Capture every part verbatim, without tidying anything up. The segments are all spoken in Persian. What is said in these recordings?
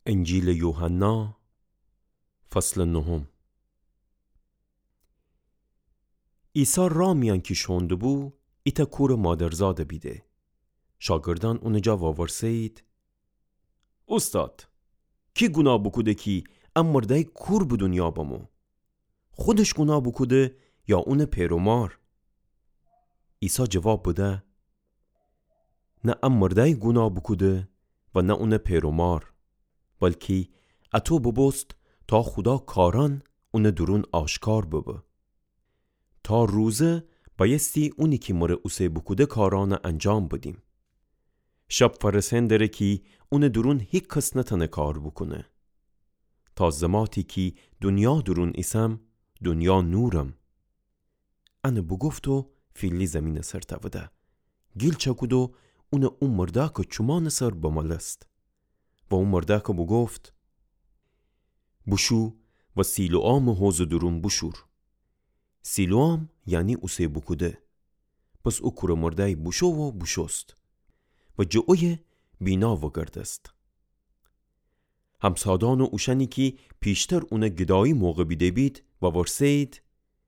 انجیل یوحنا فصل نهم. عیسی را میان کی شونده بو ایتا کور مادرزاده بیده. شاگردان اونجا واورسید استاد کی گناه بکوده کی ام مرده کور به دنیا بمو؟ خودش گناه بکوده یا اون پیرومار؟ عیسی جواب بده نه ام مرده گناه بکوده و نه اون پیرومار، بلکه اتو ببست تا خدا کاران اون درون آشکار ببه. تا روزه بایستی اونی که مره اوسه بکوده کاران انجام بدیم. شب فرسین داره که اون درون هیچ کس نتنه کار بکنه. تا زماتی که دنیا درون ایسم دنیا نورم. انه بگفتو فیلی زمین سر تاوده. گیل چکودو اون اون مرده که چمان سر بمالست. و اون مرده که بگفت بشو و سیلوام حوز درون بشور. سیلوام یعنی اوسه بکوده. پس او کور مرده بشو و بشست. و جوی بینا وگردست. همسادان و اوشنی که پیشتر اونه گدایی موقع بیده بید و ورسید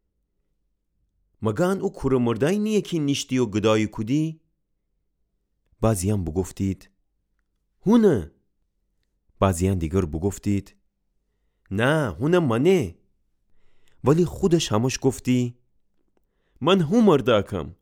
مگان او کور مرده نیه که نشتی و گدایی کودی؟ بعضی هم بگفتید هونه. بعضی هم دیگر بگفتید نه هونه منه. ولی خودش همش گفتی من هو مرده کم.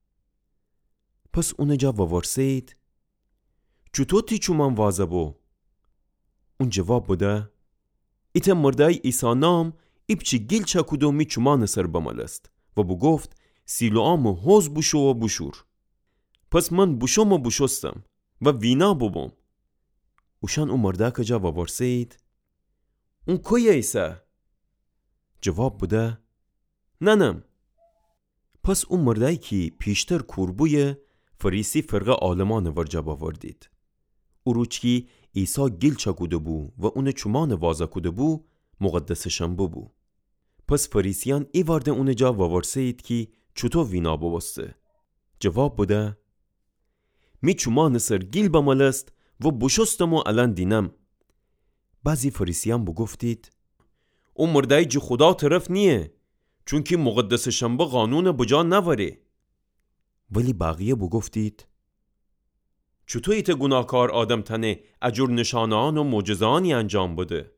پس اونجا وورسید چطور تی چو من وازه بو؟ اون جواب بوده ایتا مرده ایسا نام ایبچی گیل چکودو می چمان سر بمالست و بگفت سیلوام حوز بشو و بشور. پس من بشم و بشستم و وینا ببوم. اوشان اون مرده که جا وورسید اون کوی ایسا؟ جواب بوده ننم. پس اون مرده که پیشتر کوربوی فریسی فرقه آلمان ورجا باوردید. او روچ که عیسی گیل چکوده بو و اون چمان وازه کوده بو مقدس شنبه بو. پس فریسیان ای ورده اون جا وورسید که چطور وینا بوسته؟ جواب بوده می چمان سر گیل بمالست و بشستم و الان دینم. بعضی فریسیان بگفتید اون مرده جو خدا طرف نیه چون که مقدس شنبه قانون بجا نوره. ولی بقیه بگفتید چطور ایت گناهکار آدم تنه اجور نشانان و معجزانی انجام بده؟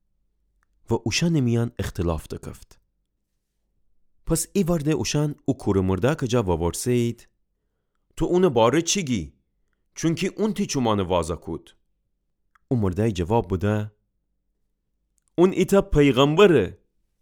و اوشن میان اختلاف دکفت. پس ای ورده اوشن او کور مرده که جا وورسید تو اون باره چی گی؟ چون که اون تی چمان وازه کود. اون مرده جواب بده اون ایتا پیغمبره.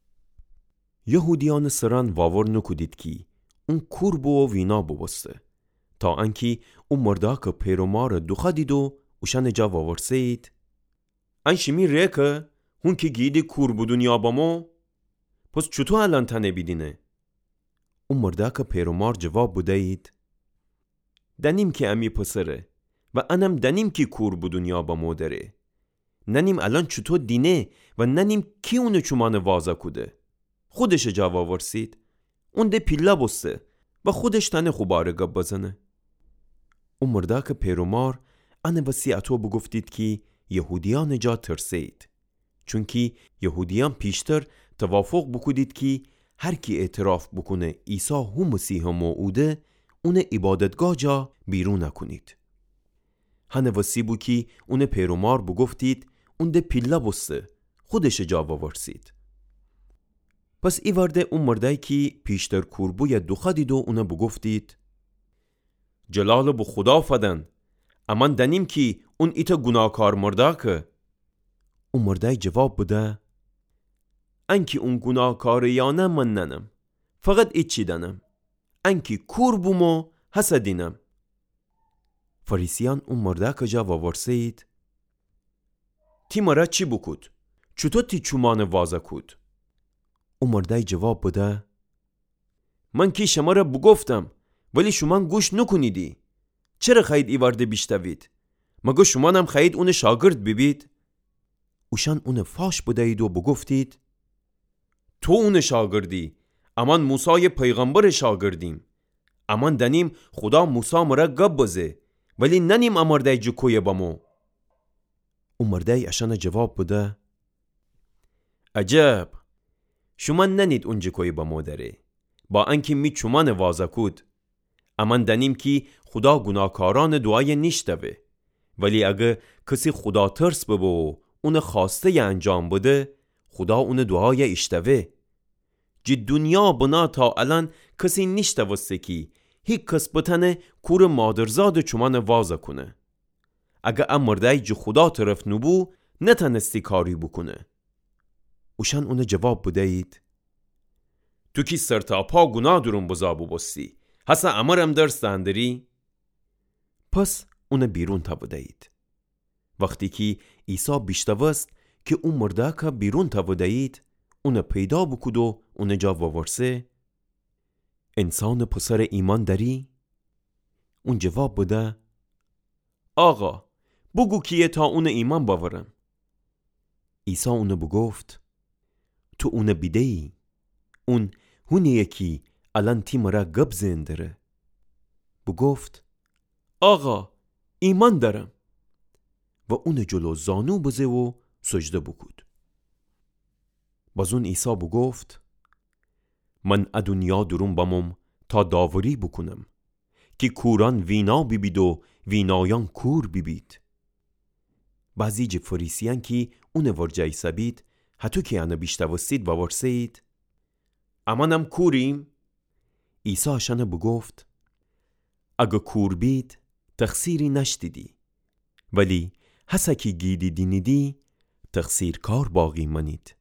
یهودیان سران واور نکودید کی اون کور بو و وینا بوسته تا انکی اون مرده که پیرومار دوخه دیدو اوشن جا واورسید انشی می ریکه هون که گیدی کور بو دنیا بامو؟ پس چطور الان تنه بیدینه؟ اون مرده که پیرومار جواب بودید دنیم که امی پسره و انم دنیم که کور بو دنیا بامو داره. ننیم الان چطور دینه و ننیم کی اونو چمان وازه کوده. خودش جواب ورسید اون ده پیلا بسته و خودش تنه خوباره گب بزنه. اون مرده که پیرومار انه وسیعتو بگفتید که یهودیان جا ترسید. چون که یهودیان پیشتر توافق بکودید که هر کی اعتراف بکنه عیسی هم مسیح موعوده اون عبادتگاه جا بیرون نکنید. هنه وسی بو که اون پیرومار بگفتید اون ده پیلا بسته خودش جواب ورسید. پس ای ورده اون مرده که پیشتر کوربوی دوخه دیدو اونه بگفتید جلال بو خدا فدن امان دنیم که اون ایتا گناهکار مرده که. اون مرده جواب بده انکی اون گناهکار یا نه من ننم فقط ایچی دنم انکی کوربومو حسدینم. فریسیان اون مرده که جا وورسید تی مرا چی بکود؟ چطور تی چومان وازه کود؟ اون مرده جواب بده من کی شما را بگفتم ولی شما گوش نکنیدی. چرا خواهید ای ورده بیشتوید؟ مگه شما هم خواهید اون شاگرد ببید؟ اوشان اون فاش بدهید و بگفتید تو اون شاگردی امان موسی پیغمبر شاگردیم. امان دنیم خدا موسی مرا گب بزه ولی ننیم امرده جو کوی بامو. او مرده اشان جواب بده عجب شما ننید اونجا کوی با مادره با انکی می چومان وازه کود امان دنیم که خدا گناهکاران دعای نیشتوه ولی اگه کسی خدا ترس ببو اون خواسته ی انجام بده خدا اون دعای اشتوه جی دنیا بنا تا الان کسی نیشتوسته کی هیچ کس بتنه کور مادرزاد چومان وازه کنه اگه ام مرده جی خدا طرف نبو نتنستی کاری بکنه اوشان اون جواب بدهید تو کی سرتا پا گناه درون بزابو بستی حسا امرم درست اندری پس اون بیرون تا بدهید وقتی که عیسی بیشتوست که اون مرده که بیرون تا بدهید اون پیدا بکود و اون جا وورسه انسان پسر ایمان داری؟ اون جواب بده آقا بگو کیه تا اون ایمان باورم عیسی اونو بگفت تو اون بیده ای اون هونه یکی الان تی مرا گب زندره بگفت آقا ایمان دارم و اون جلو زانو بزه و سجده بکود بازون عیسی بگفت من ادونیا درون بامم تا داوری بکنم که کوران وینا بیبید و وینایان کور بیبید بعضی جی فریسیان که اون ورجای سبید حتو که انا بیشتوستید و ورسید امانم کوریم عیسی اشانه بگفت اگه کور بید تقصیری نشدیدی ولی حسا که گیدی دینیدی تقصیر کار باقی منید